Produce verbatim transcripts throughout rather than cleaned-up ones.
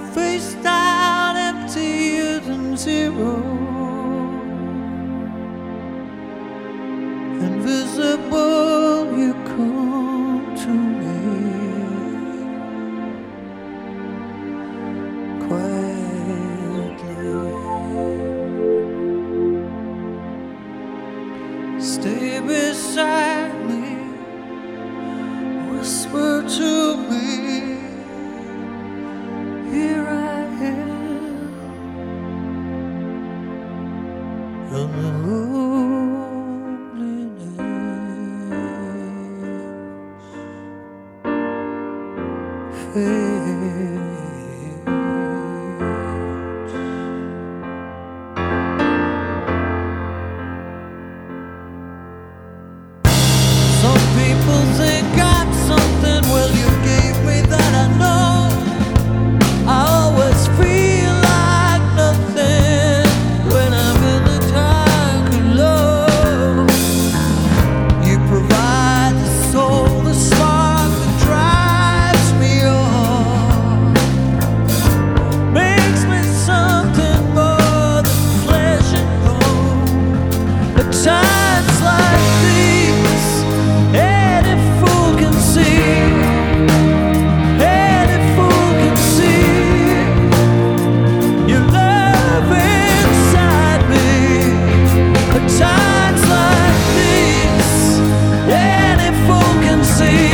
face down, emptier than zero, invisible, you come to me quietly. Stay beside me, whisper to me, here I am, and the loneliness fades. Some people think I'm something, well, you gave me that, I know. I always feel like nothing when I'm in the dark alone. You provide the soul, the spark that drives me on, makes me something more than flesh and bone. At times like these, any fool can see, any fool can see your love inside me. At times like these, any fool can see,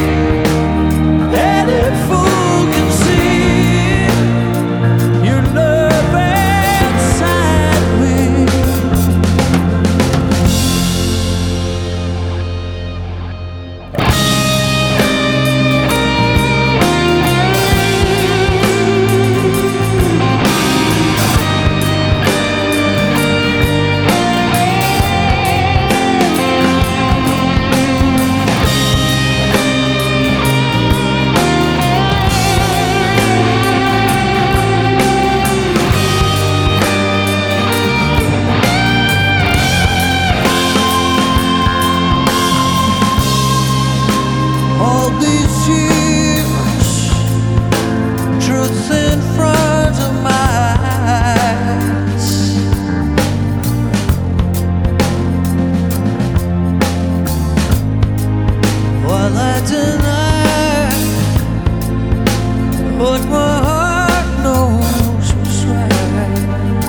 any fool can see your love inside me. All these years, truth in front of my eyes. While I deny what my heart knows was right.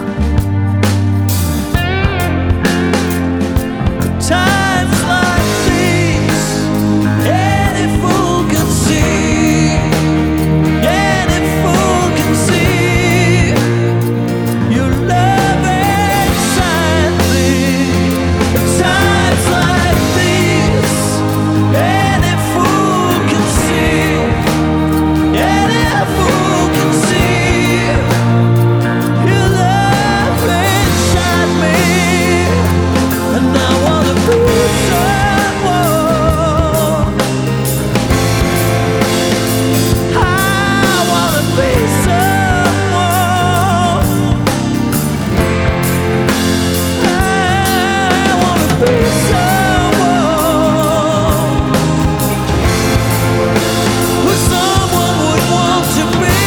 At times like these, any fool can see, any fool can see your love inside me. At times like these, any fool can see, any fool can see your love inside me. And I wanna be someone, I wanna be someone, I wanna be someone who someone would want to be.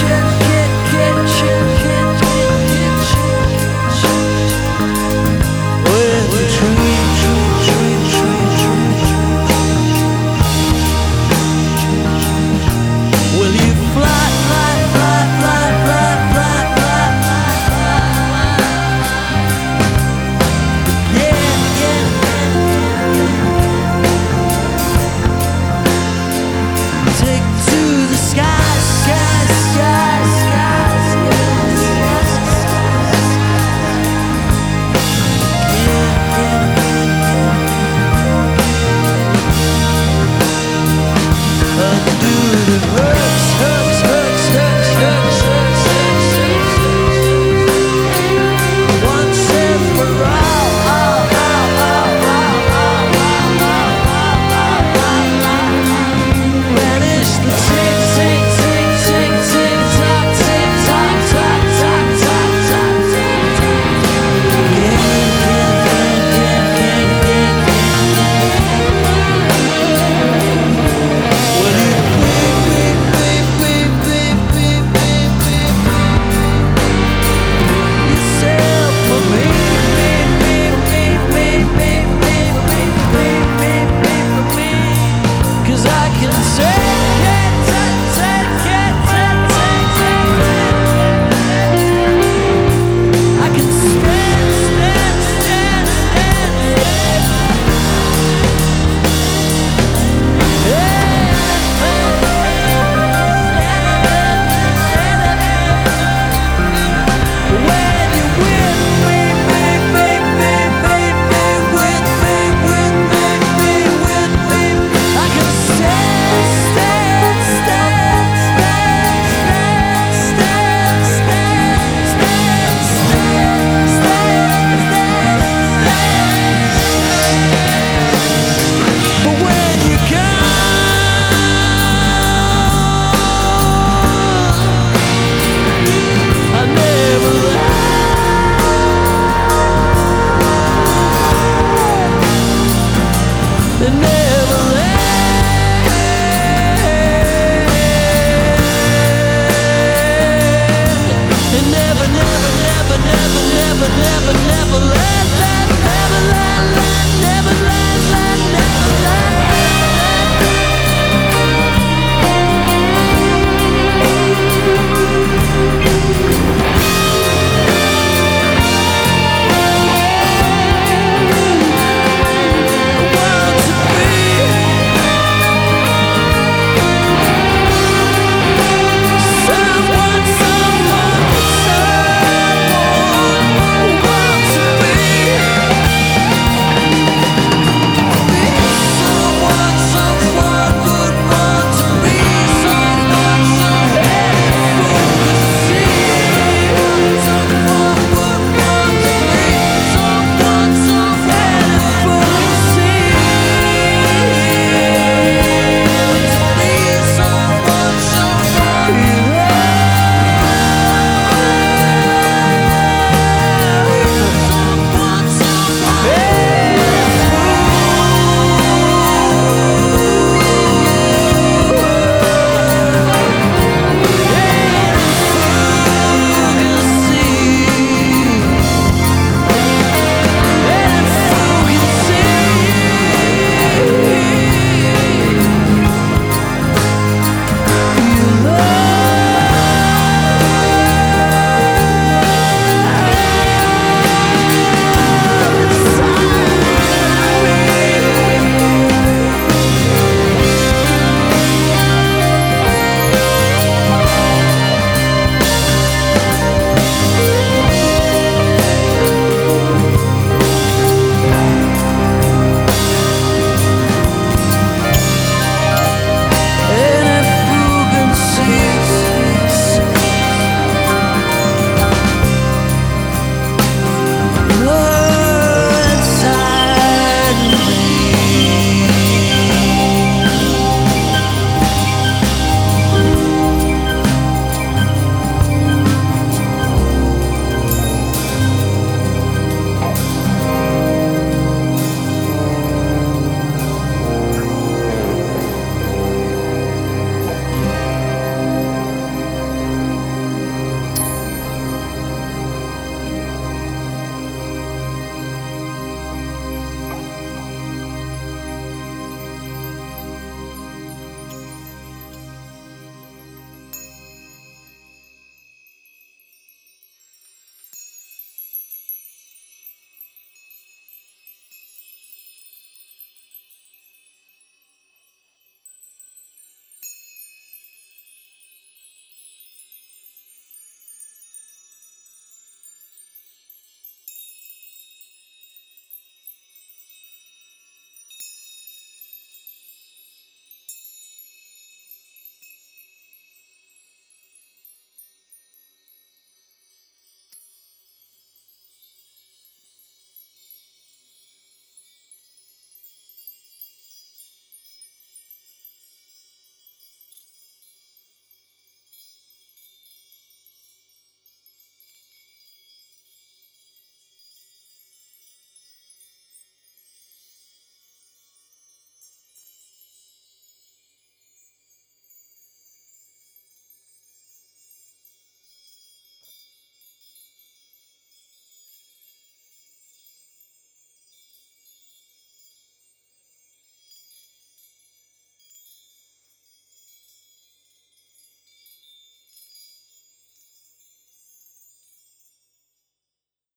never, never, never, never, never, never let